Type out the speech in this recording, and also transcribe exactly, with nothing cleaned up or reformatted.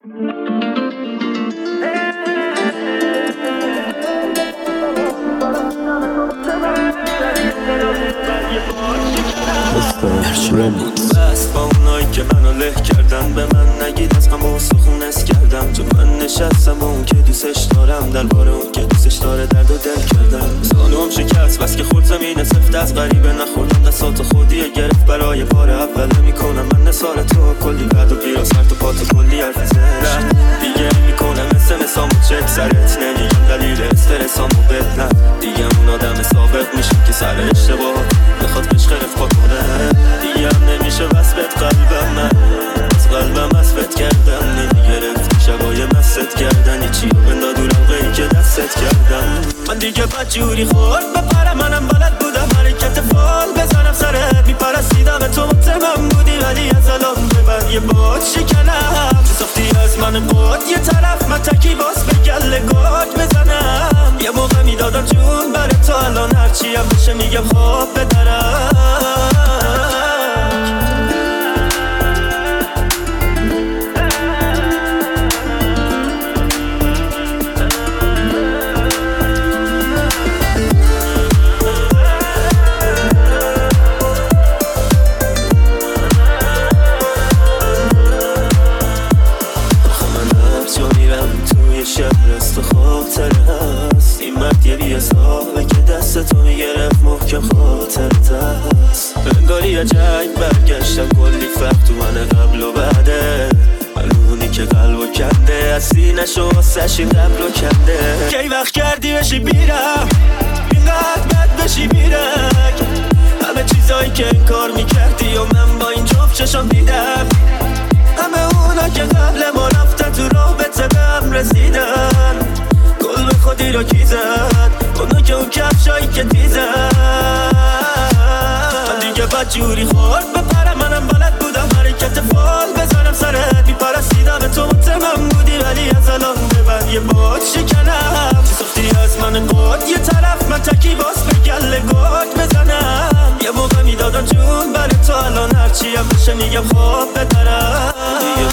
بس با اونایی که منو له کردن به من نگید از غم و سخون اس کردم. تو من نشستم و اون که دوستش دارم درباره اون که دوستش داره درد و دل کردم. زانوم شکست بس که خود زمین سفت از غریبه نخوردم دستات خودیه گرفت برای بار اول میکنم من نثار تو کلی بعد و بیرا سر تو پا تو کلی حرف زن دیگه میکنم مثل مسامو چک سرت نمیگم دلیل استرسامو بد نه دیگه اون آدم ثابت میشه که سر اشتباه بخواد عشق رفقا کنه دیگه هم نمیشه وصفت قلبم من از قلبم وصفت کردم نمیگرفت شبای مست کردن چی بندا دورم غیری که دستت کردم. من دیگه بدجوری خورد بپرم منم بلد بودم حرکت فال بزنم سرت میپرستیدم تو مطمئن بودی ولی از الان به بعد یه باد شکنم ساختی از من قد یه طرف من تکی باز به گل گاک بزنم یه موقع میدادم جون برای تو الان هرچی هم بشه میگم خواب بدرم. تو میگرفت محکم خاطرت هست انگاری عجیب برگشتم کلی فرق تو من قبل و بعده معلومونی که قلبو کنده از سینه‌شو واسش این قبلو کنده کی وقت کردی بشی بیرم اینقدر بد بشی بیرک همه چیزایی که انکار میکردی و من با این جفت چشم دیدم همه اونا که قبل ما رفتن تو رابطه به هم رسیدن گل به خودی رو کی زد اونو که اون کفشایی که دیزن من دیگه بدجوری خورد بپرم منم بلد بودم حرکت فال بزنم سرت میپرستیدم تو مطمئن بودی ولی از الان به بعد یه باد شکنم ساختی از من قد یه طرف من تکی باز به گل گاک بزنم یه موقع میدادم جون برای تو الان هرچی هم بشه میگم خواب بدرم.